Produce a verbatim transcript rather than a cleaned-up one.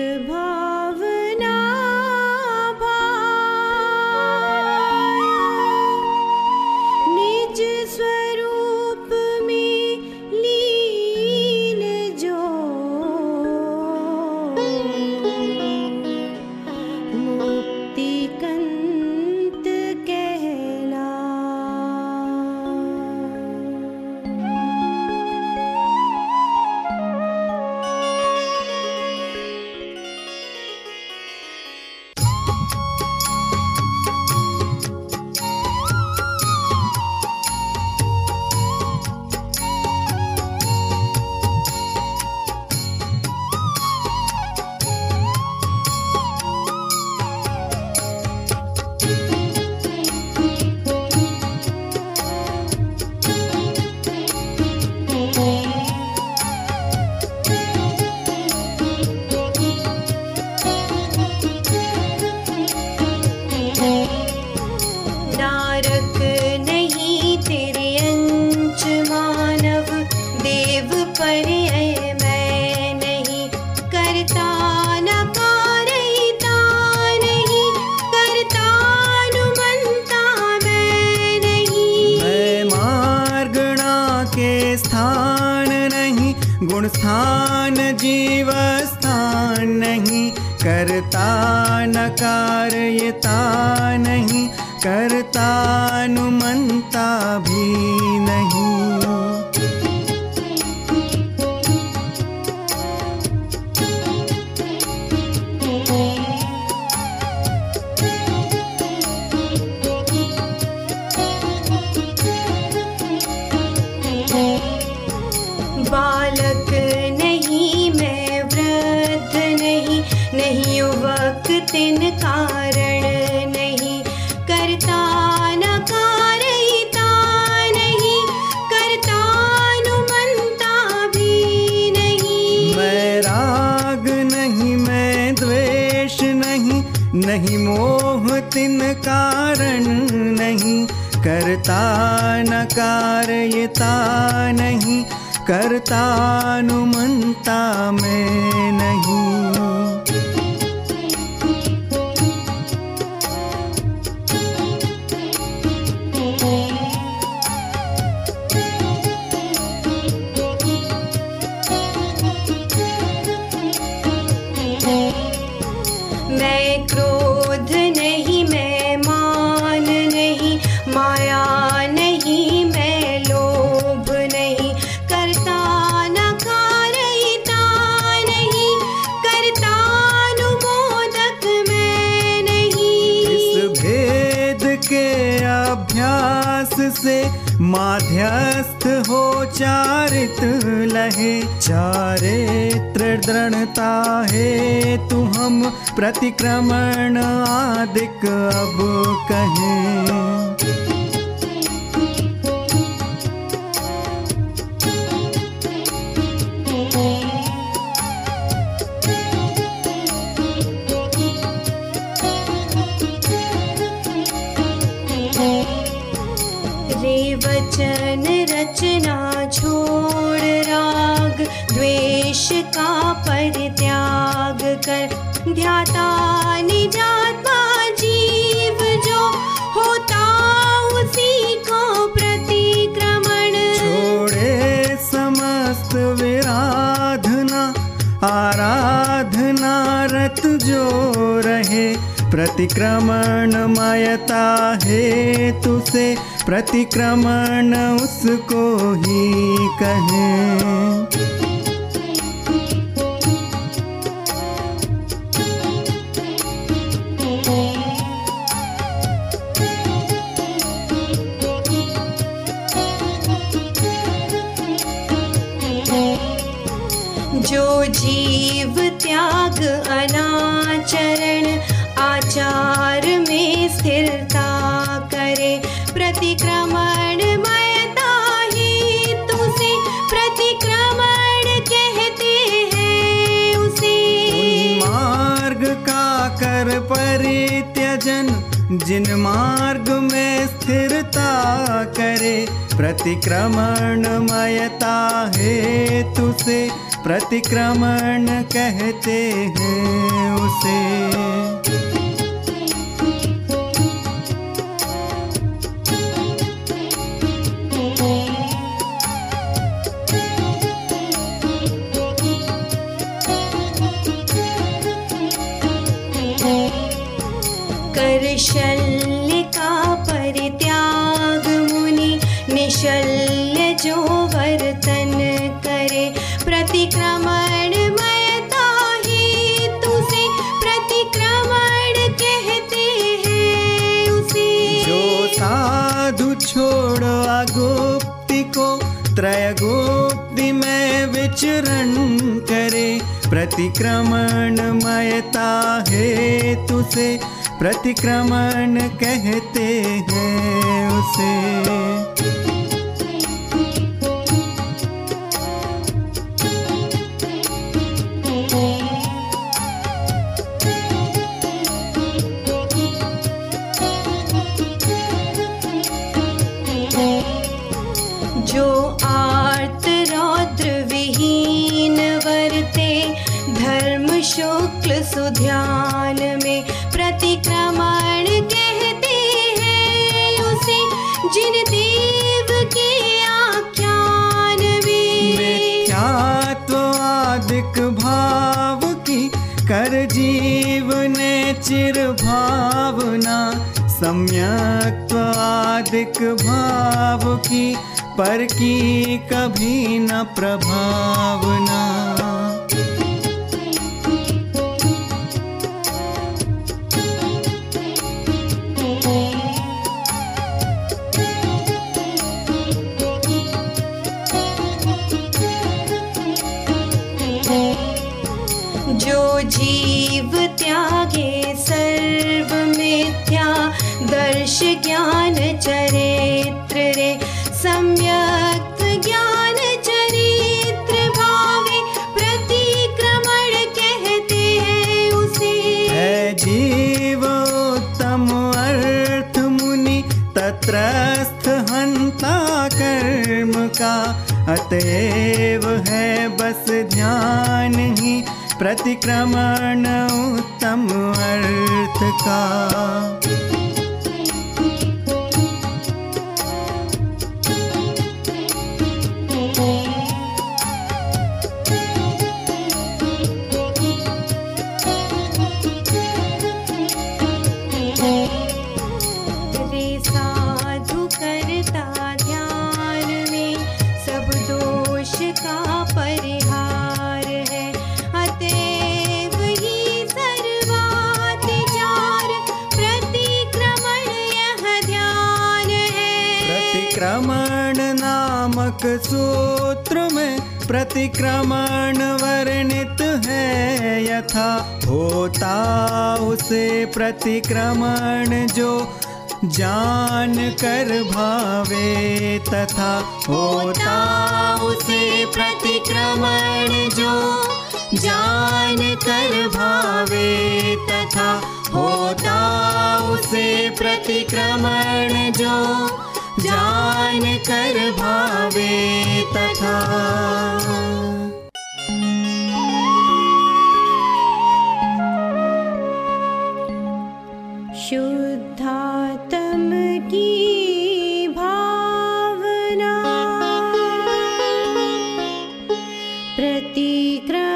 भावना निज स्वरूप में लीन जो मुक्ति कंत कहला। नारक नहीं तेरे अंश मानव देव पर मैं नहीं करता न कारता नहीं करता अनुमंता मैं नहीं। मैं मार्गणा के स्थान नहीं गुण स्थान जीव स्थान नहीं करता न कार्यता नहीं करता अनुमंता भी नहीं। बालक नहीं मैं वृद्ध नहीं नहीं युवक तिन कारण नहीं करता न कारता नहीं करता अनुमंता भी नहीं। मैं राग नहीं मैं द्वेष नहीं नहीं मोह तिन कारण नहीं करता न कार्यता नहीं करता अनुमंता मैं नहीं। मैं क्रोध नहीं मैं मान नहीं माया नहीं मैं लोभ नहीं करता न कारता नहीं करता अनुमोदक मैं नहीं। इस भेद के अभ्यास से माध्यस्थ हो चारित लहे चारित्र दृढ़ता है तू हम प्रतिक्रमण आदिक अब कहें। रे वचन रचना छोड़ राग द्वेष का परित्याग कर ध्याता निजात्मा जीव जो होता उसी को प्रतिक्रमण। छोड़े समस्त विराधना आराधना रत जो रहे प्रतिक्रमण मयता है तुसे प्रतिक्रमण उसको ही कहें। जो जीव त्याग अनाचरण आचार में स्थिरता करे प्रतिक्रमण मयता ही तुसे प्रतिक्रमण कहते हैं उसे। मार्ग का कर परित्यजन जिन मार्ग में स्थिरता करे प्रतिक्रमण मयता है तुसे प्रतिक्रमण कहते हैं उसे। कर शल्य का परित्याग मुनि निशल्य जो वर्तन करे, प्रतिक्रमण मयता हेतु से प्रतिक्रमण कहते हैं उसे। जो साधु छोड़ अगुप्ति को त्रयगुप्ति में विचरण करे, प्रतिक्रमण मयता हेतु से प्रतिक्रमण कहते हैं उसे। जो आर्त रौद्र विहीन वर्ते धर्म शुक्ल सुध्यान में, प्रतिक्रमण कहते हैं उसे। जिन देव के आख्यान में मिथ्यात्वादिक भाव की कर जीव ने चिर भावना, सम्यक्त्वादिक भाव की पर की कभी न प्रभावना। जो जीव त्यागे सर्व मिथ्या दर्श ज्ञान चरित्र रे, सम्यक ज्ञान चरित्र भावे प्रतिक्रमण कहते हैं उसे। है जीव उत्तम अर्थ मुनि तत्रस्थ हंता कर्म का, अतएव है बस ध्यान ही प्रतिक्रमण उत्तम अर्थ का। प्रतिक्रमण नामक सूत्र में प्रतिक्रमण वर्णित है यथा, होता उसे प्रतिक्रमण जो जान कर भावे तथा। होता उसे प्रतिक्रमण जो जान कर भावे तथा। होता उसे प्रतिक्रमण जो जान कर भावे तथा। शुद्धात्म की भावना प्रतिक्रमण